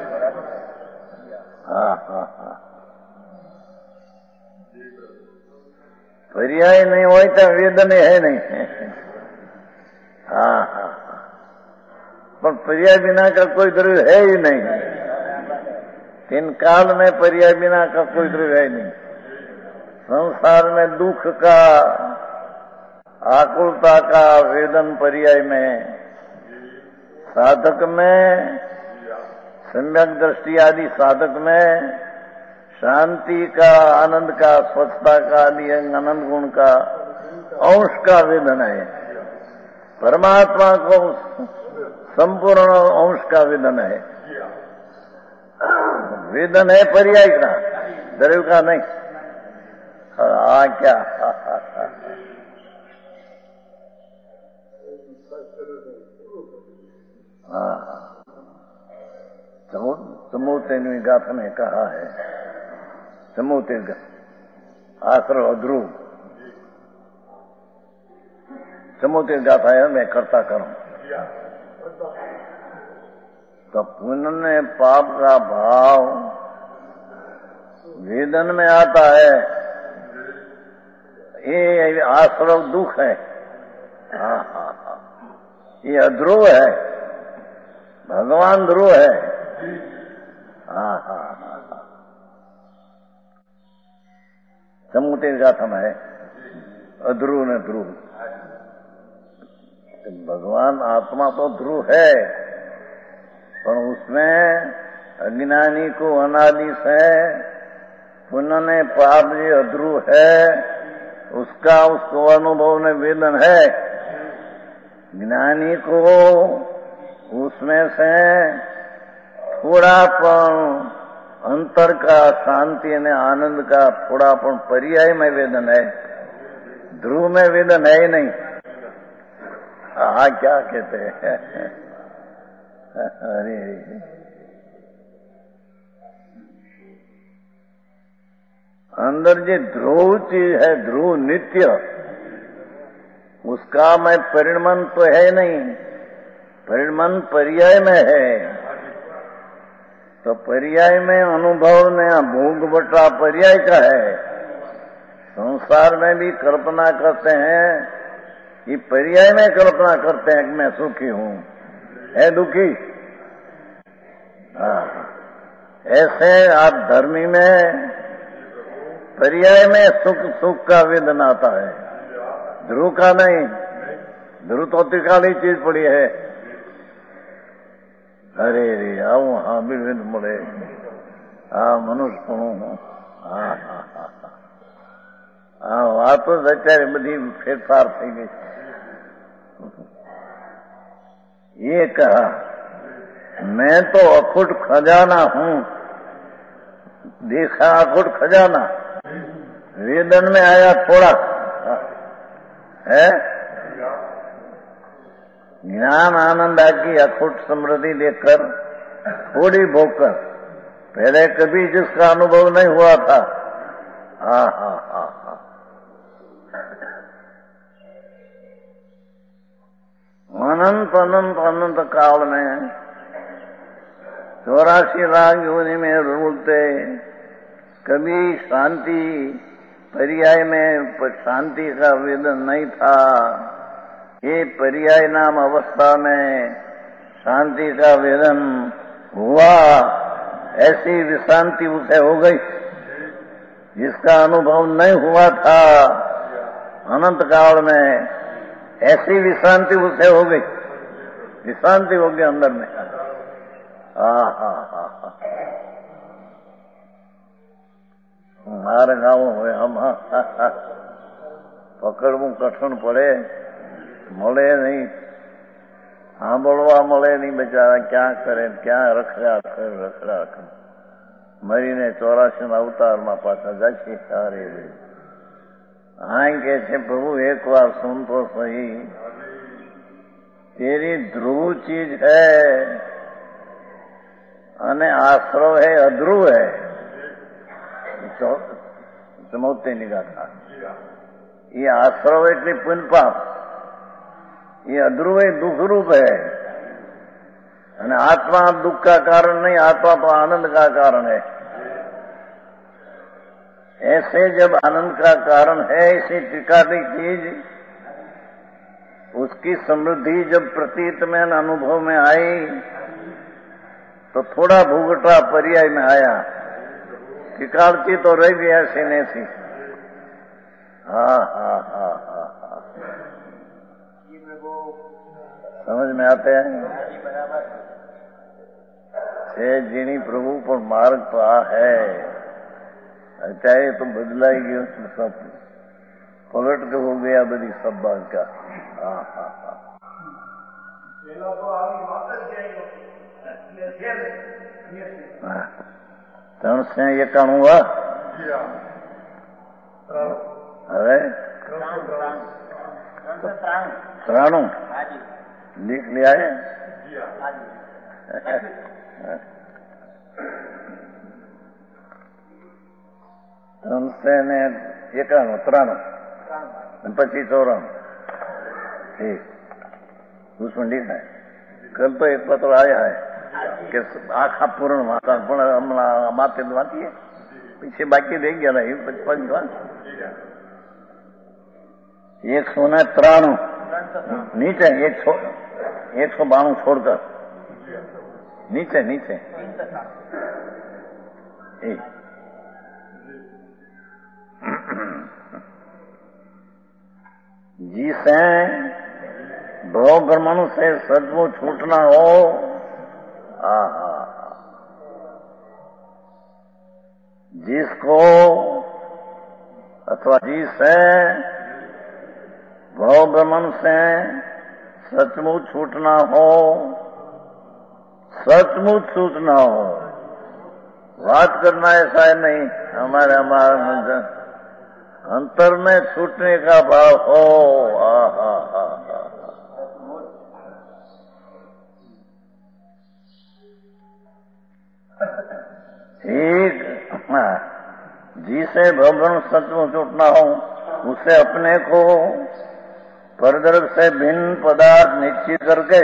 पर्याय नहीं हो तो वेदन है नहीं। पर पर्याय बिना का कोई द्रव्य है ही नहीं। तीन काल में पर्याय बिना का कोई द्रव्य है नहीं। संसार में दुख का, आकुलता का वेदन पर्याय में, साधक में, सम्यक दृष्टि आदि साधक में, शांति का, आनंद का, स्वच्छता का आदि आनंद गुण का अंश का वेदन है। परमात्मा को संपूर्ण अंश का वेदन है। वेदन है पर्याय का, द्रव्य का नहीं। क्या चमोतेन्वी गाथा में कहा है, चमोते आश्रव अध्रुव, चमोते गाथा है, मैं करता करूं। तो पुण्य पाप का भाव वेदन में आता है, ये आश्रव दुख है। ये अध्रुव है, भगवान ध्रुव है। चमोते गाथा में है, अध्रुव न ध्रुव। भगवान आत्मा तो ध्रुव है, पर उसमें अज्ञानी को अनादि से पुण्य पाप जो अध्रुव है, उसको अनुभव में वेदन है। ज्ञानी को उसमें से थोड़ापन अंतर का, शांति ने आनंद का थोड़ापन पर्याय में वेदन है, ध्रुव में वेदन है ही नहीं। क्या कहते हैं? अरे अंदर जो ध्रुव चीज है, ध्रुव नित्य, उसका मैं परिणमन तो है नहीं, परिणमन पर्याय में है। तो पर्याय में अनुभव ने भोग बटा पर्याय का है। संसार में भी कल्पना करते हैं, ये पर्याय में कल्पना करते हैं कि मैं सुखी हूं, है दुखी। ऐसे आप धर्मी में पर्याय में सुख का वेदना आता है, ध्रुव का नहीं। ध्रुव तो त्रिकाली चीज पड़ी है। अरे रे आओ हाँ बिल्कुल મળે આ મનુષ્યપણું હા વાતો જ અત્યારે બધી ફેરફાર થઈ ગઈ। ये कहा मैं तो अखुट खजाना हूं, देखा अखुट खजाना, वेदन में आया थोड़ा है। ज्ञान आनंद की अखुट समृद्धि लेकर थोड़ी भोकर, पहले कभी जिसका अनुभव नहीं हुआ था। हा हा हा हा अनंत अनंत अनंत काल में 84 लाख योनि में रूलते कभी शांति पर्याय में शांति का वेदन नहीं था। ये पर्याय नाम अवस्था में शांति का वेदन हुआ, ऐसी विश्रांति उसे हो गई जिसका अनुभव नहीं हुआ था अनंत काल में। ऐसी विश्रांति उसे हो गई, विश्रांति हो गई अंदर में। मार गाँव हो हम पकड़વું કઠણ પડે, મળે નહીં, સાંભળવા મળે નહીં, બચારા ક્યાં કરે, ક્યાં રખડા કરે, મરીને 84 અવતારમાં પાછા જાય છે। સારે આ કે છે પ્રભુ એક વાર સુન તો સही, तेरी ध्रुव चीज है અને આશ્રવ है अध्रुव है। चमोते निगाह था, ये आश्रव એટલે પુण्य पाप, ये अध्रुव दुख रूप है। અને आत्मा दुख का कारण नहीं, आत्मा तो आनंद का कारण है। ऐसे जब आनंद का कारण है, ऐसी त्रिकाली चीज, उसकी समृद्धि जब प्रतीत में अनुभव में आई तो थोड़ा भूगटा पर्याय में आया। त्रिकालची तो रह गई ऐसी नहीं। हाँ हाँ हाँ हाँ हाँ समझ में आते हैं। छे जीनी प्रभु पर मार्ग तो आ है, चाहे तो बदलाई गयो सब, पलट के हो गया बड़ी सब बात का। हाँ हाँ हाँ ત્રણ સે 91 हुआ। હવે 93 लिख लिया है। ત્રણ સે 91 93 પછી 94 ठीक उसमें लिखना है। कल तो एक पत्र आया है कि आखा पूर्ण वाता पण हमણાં माते वाती है, पीछे बाकी रह गया नहीं 55 193 नीचे 192 छोड़कर नीचे नीचे जिसे भव ब्रह्मण से सचमुच छूटना हो, जिसको अथवा जिसे भव ब्रह्मण से सचमुच छूटना हो, सचमुच छूटना हो। बात करना ऐसा है नहीं, हमारे अंतर में छूटने का भाव हो। एक जिसे भवन सचमुच उठना हो उसे अपने को परद्रव से भिन्न पदार्थ निश्चित करके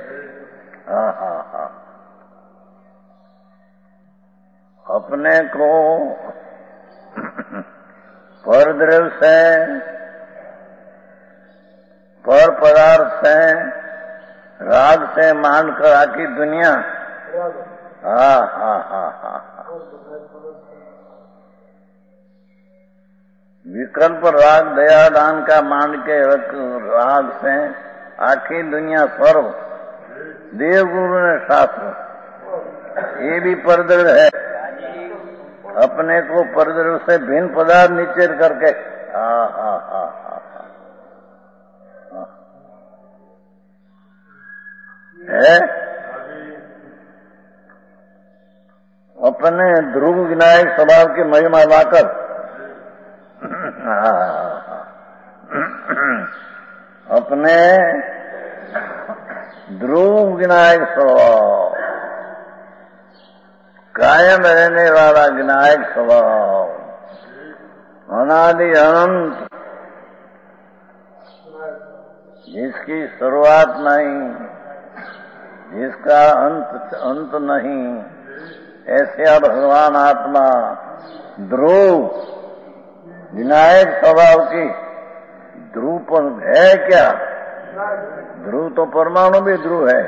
अपने को परद्रव से पर पदार्थ से राग से मानकर आकी दुनिया विकल्प राग दया दान का मान के राग से आखी दुनिया सर्व देव गुरु ने शास्त्र ये भी परद्रव है। अपने को परद्रव से भिन्न पदार्थ निश्चय करके है अपने ध्रुव विनायक स्वभाव की महिमा लाकर अपने ध्रुव विनायक स्वभाव कायम रहने वाला विनायक स्वभाव अनादि अनंत जिसकी शुरुआत नहीं जिसका अंत नहीं ऐसा भगवान आत्मा ध्रुव विनायक स्वभाव की ध्रुव पर है क्या? ध्रुव तो परमाणु भी ध्रुव है,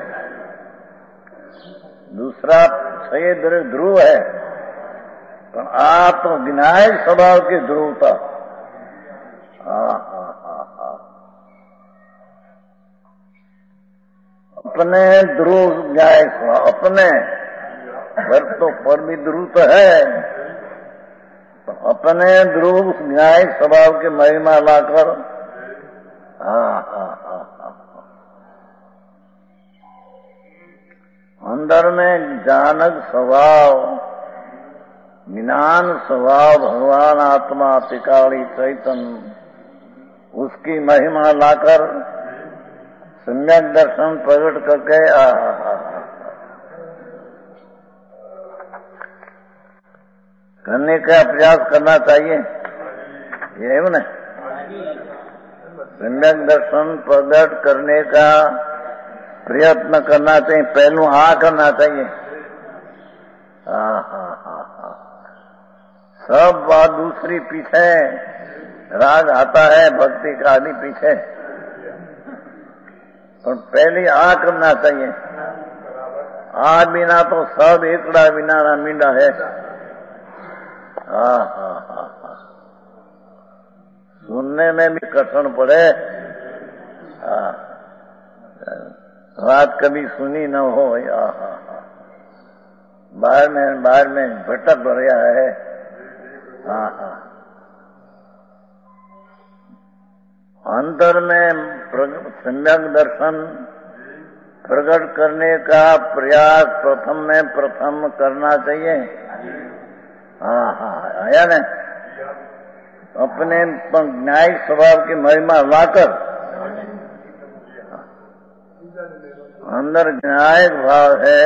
दूसरा सही ध्रुव है, पर आप तो विनायक स्वभाव की ध्रुवता। अपने ध्रुव विनायक स्वभाव अपने घर तो पर भी ध्रुव तो है, तो अपने ध्रुव विनायक स्वभाव की महिमा लाकर अंदर में जानक स्वभाव ज्ञान स्वभाव भगवान आत्मा त्रिकाली चैतन्य उसकी महिमा लाकर सम्यक दर्शन प्रकट करके करने का प्रयास करना चाहिए, ये है ना। सम्यक दर्शन प्रकट करने का प्रयत्न करना चाहिए, पहलू करना चाहिए। सब बात दूसरी पीछे, राग आता है भक्ति का आदि पीछे, और पहले करना चाहिए। बिना तो सब एकड़ा बिना ना मींडा है। सुनने में भी कठिन पड़े, बात कभी सुनी न हो, बाहर में भटक रहा है। अंतर में सम्यक दर्शन प्रकट करने का प्रयास प्रथम करना चाहिए। आया न, अपने न्यायिक स्वभाव की महिमा लाकर अंदर न्यायिक भाव है,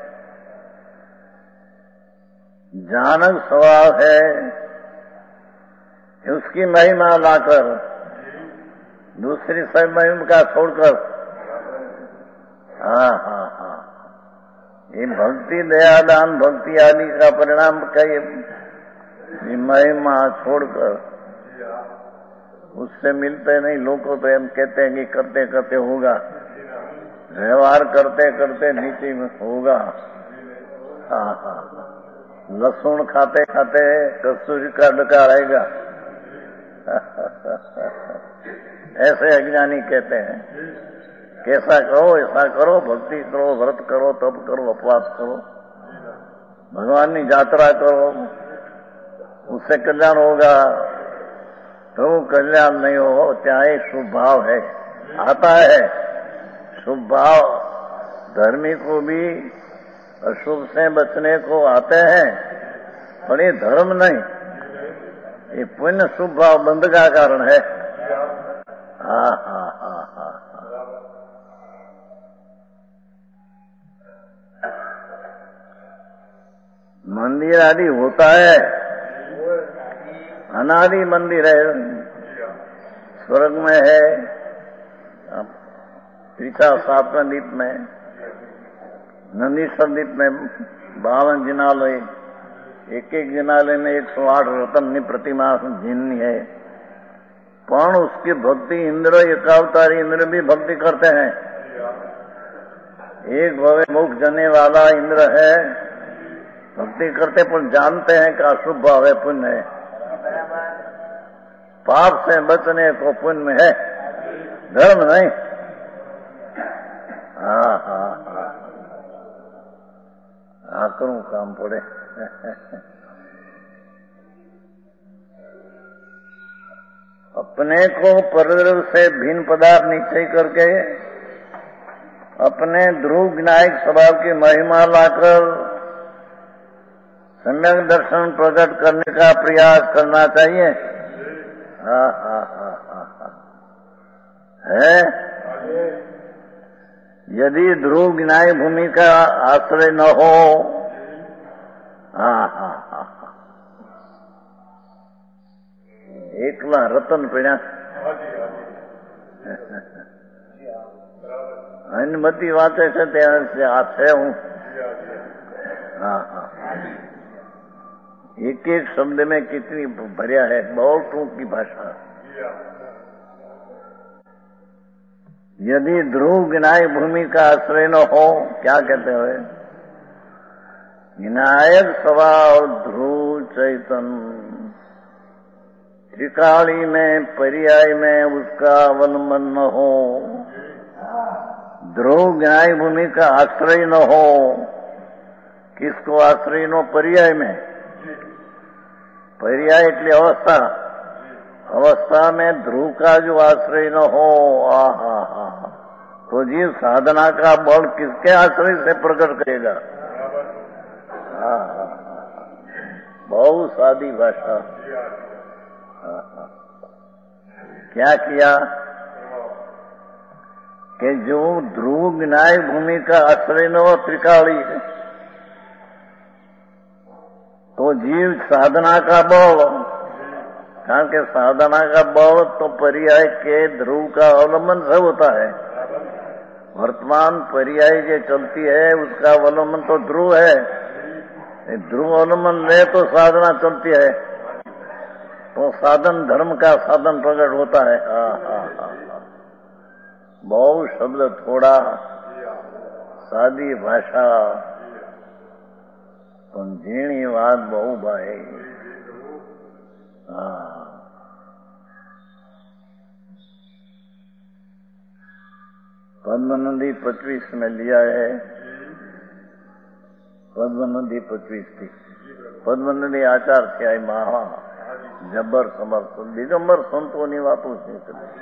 जानक स्वभाव है, उसकी महिमा लाकर दूसरी सब महिमा का छोड़कर ये भक्ति दयादान भक्ति आदि का परिणाम कई महिमा छोड़कर उससे मिलते नहीं। लोग को तो हम कहते हैं कि करते करते होगा, व्यवहार करते करते नीति में होगा। लहसुन खाते खाते कस्तूरी का डकार आएगा, ऐसे अज्ञानी कहते हैं। कैसा करो ऐसा करो, भक्ति करो, व्रत करो, तप करो, उपवास करो, भगवान की यात्रा करो, उससे कल्याण होगा। तो कल्याण नहीं हो, चाहे शुभ भाव है आता है, शुभ भाव धर्मी को भी अशुभ से बचने को आते हैं, पर ये धर्म नहीं, ये पुण्य शुभ भाव बंध का कारण है। मंदिर आदि होता है, अनादि मंदिर है, स्वर्ग में है, तीसरा 7वें द्वीप में, नंदीश्वर द्वीप में 52 जिनालय, एक जिनालय में 108 रतन प्रतिमा जिननी है। पण उसकी भक्ति इंद्र, एकावतारी इंद्र भी भक्ति करते हैं। एक भवे मुख जने वाला इंद्र है, भक्ति करते पर जानते हैं कि अशुभ भाव है, पुण्य है, पाप से बचने को पुण्य है, धर्म नहीं। करूं काम पड़े। अपने को परद्रव्य से भिन्न पदार्थ निश्चय करके अपने ध्रुव विनायक स्वभाव की महिमा लाकर सम्यक दर्शन प्रकट करने का प्रयास करना चाहिए। है यदि ध्रुव विनायक भूमि का आश्रय न हो, एकला रतन पड़ा अनुमति वाते से है हूँ। एक एक शब्द में कितनी भरिया है, बहुत टूकी भाषा। यदि ध्रुव विनायक भूमि का आश्रय न हो, क्या कहते हुए, विनायक स्वभाव ध्रुव चैतन्य त्रिकाली में पर्याय में उसका अवलंबन न हो, ध्रुव विनायक भूमि का आश्रय न हो, किसको आश्रय नो, पर्याय में, पर्याय એટલે अवस्था, अवस्था में ध्रुव का जो आश्रय न हो, तो जीव साधना का बल किसके आश्रय से प्रकट करेगा। बहुत सादी भाषा। क्या किया कि जो ध्रुव विनायक भूमि का आश्रय न हो, त्रिकाली, तो जीव साधना का बल, कारण के साधना का बल तो पर्याय के ध्रुव का अवलंबन से होता है। वर्तमान पर्याय जो चलती है उसका अवलंबन तो ध्रुव है, ध्रुव अवलंबन ले तो साधना चलती है, तो साधन धर्म का साधन प्रकट होता है। बहुत शब्द थोड़ा, सादी भाषा, पण झीणी बात बहु भाई। पद्म नदी 25 में लिया है, पद्म नदी 25 थी, पद्म नदी आचार थी महा जबर समर्थ दिगंबर संतों वातों से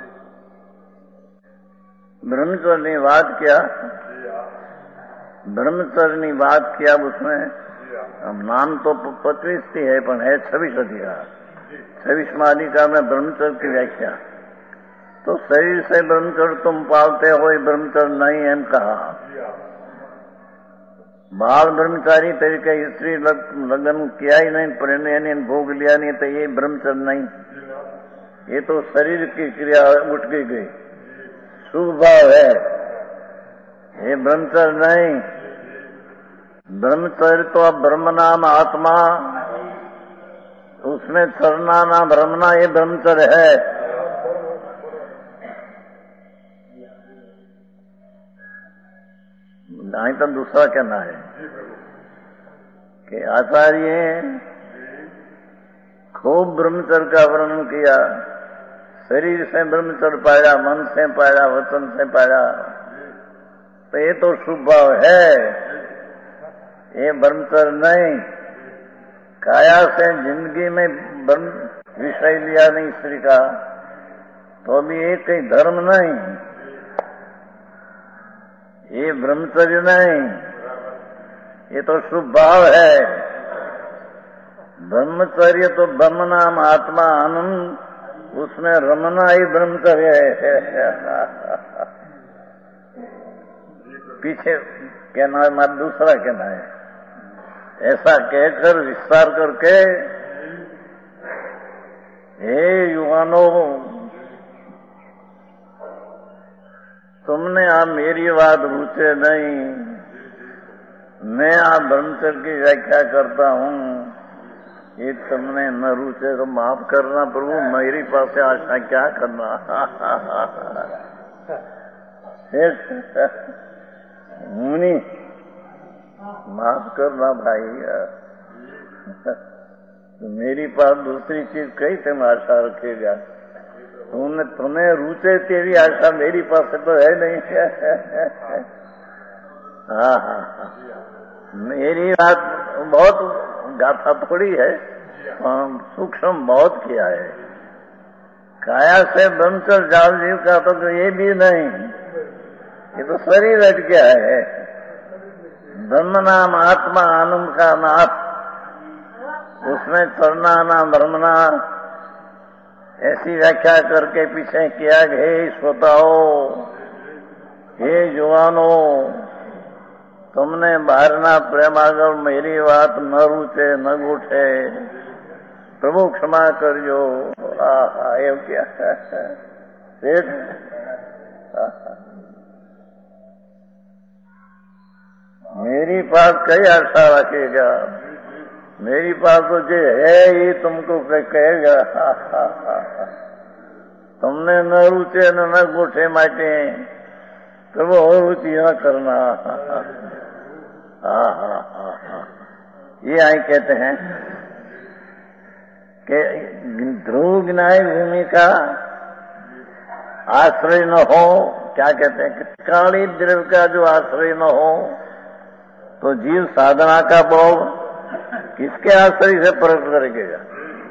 ब्रह्मचर्य ने बात किया, ब्रह्मचर्य ने बात किया, उसमें अब नाम तो 25 थी है, पर है 26 अधिकार, 26वां अधिकार में ब्रह्मचर्य की व्याख्या। तो शरीर से ब्रह्मचर्य तुम पालते हो, ब्रह्मचर्य नहीं एम कहा। बाल ब्रह्मचारी तरीके स्त्री लगन किया ही नहीं, परिणय नहीं, भोग लिया नहीं, तो ये ब्रह्मचर्य नहीं, ये तो शरीर की क्रिया उठ गई, शुभ भाव है, ये ब्रह्मचर्य नहीं। ब्रह्मचर्य तो ब्रह्म नाम आत्मा, उसमें चरना ना ब्रह्मना, ये ब्रह्मचर्य है। नहीं तो दूसरा कहना है कि आचार्य खूब ब्रह्मचर्य का वर्णन किया, शरीर से ब्रह्मचर्य पाया, मन से पाया, वचन से पाया, तो ये तो शुभ भाव है, ये ब्रह्मचर्य नहीं। काया से जिंदगी में विषय लिया नहीं स्त्री का, तो भी ये कई धर्म नहीं, ये ब्रह्मचर्य नहीं, ये तो शुभ भाव है। ब्रह्मचर्य तो ब्रह्म नाम आत्मा आनंद, उसमें रमना ही ब्रह्मचर्य है। पीछे कहना है, मत दूसरा कहना है, ऐसा कहकर विस्तार करके, हे युवानों, तुमने आप मेरी बात रुचे नहीं, मैं आप ब्रह्मचर्य की व्याख्या करता हूँ, ये तुमने न रुचे तो माफ करना प्रभु, मेरी पास से आशा क्या करना। मुनि, माफ करना भाई, तो मेरी पास दूसरी चीज कई तुम आशा रखेगा, तुम्हें रुचे तेरी आशा मेरी पास तो है नहीं। हाँ, मेरी बात बहुत गाथा थोड़ी है, सूक्ष्म बहुत किया है। काया से ब्रह्मचर्य जाल जीव का तो ये भी नहीं, ये तो शरीर हट गया है। ब्रह्म नाम आत्मा आनंद का नाथ, उसमें चरना नाम ब्रह्मना, ऐसी व्याख्या करके पीछे किया कि हे श्रोताओ, हे युवानो, तुमने बाहरना प्रेमागर मेरी बात न रुचे न गुठे, प्रभु क्षमा करियो। ये क्या मेरी पास कई आशा रखेगा, मेरी पास तो जो है ये तुमको कहेगा। तुमने न रुचे न गुठे माटे, प्रभु और रुचि न करना। ये आई कहते हैं कि ध्रुव गिनाई भूमि का आश्रय न हो, क्या कहते हैं कि काली द्रव्य का जो आश्रय न हो, तो जीव साधना का बोध किसके आश्रय से प्रकट करेगा।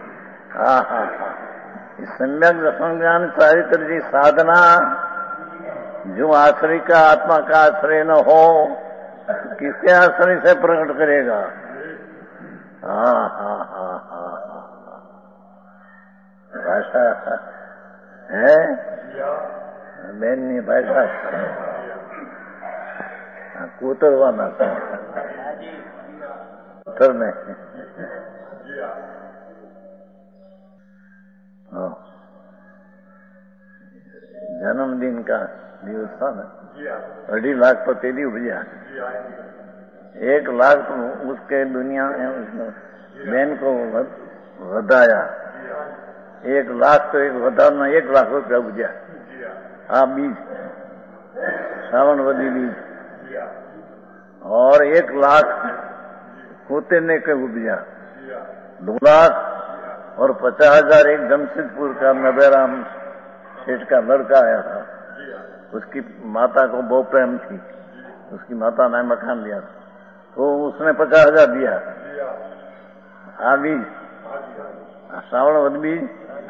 सम्यक संज्ञान चारित्र जी साधना जो आश्रय का आत्मा का आश्रय न हो, किसके आश्रय से प्रकट करेगा। भाषा है બેનની ભાષા કોતરવાના પથ્થરને जन्मदिन का दिवस था ना, 2.5 लाख तो तेरी उपजा, 1 लाख तो उसके दुनिया में उसने बहन को વધાया, 1 लाख तो एक વધારना 1 लाख रुपया उपजा। हाँ, बीज श्रावण वदी बीज, और 1 लाख होते ने के उपजा, 2 लाख और 50,000 एक जमशेदपुर का नबेराम सेठ का लड़का आया था, उसकी माता को बहुत प्रेम थी, उसकी माता ने मकान लिया तो उसने 50,000 दिया। हाँ, बीज श्रावण वद बीज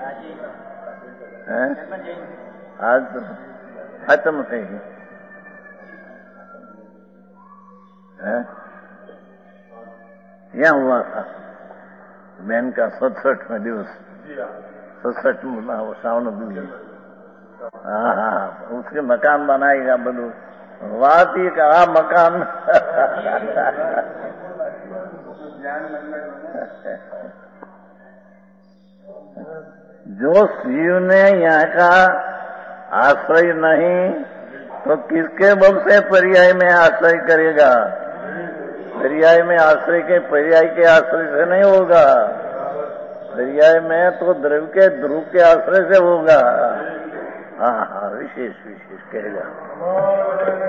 है, आज खत्म थे यहाँ हुआ था बहन का 67वां दिवस, 67 श्रावण बीज। हाँ, उसके मकान बनाएगा बलू, बात ही कहा मकान। जो शिव ने यहाँ का आश्रय नहीं तो किसके बल से पर्याय में आश्रय करेगा। पर्याय में आश्रय के पर्याय के आश्रय से नहीं होगा, पर्याय में तो द्रव्य के ध्रुव के आश्रय से होगा। हाँ, विशेष कहेगा।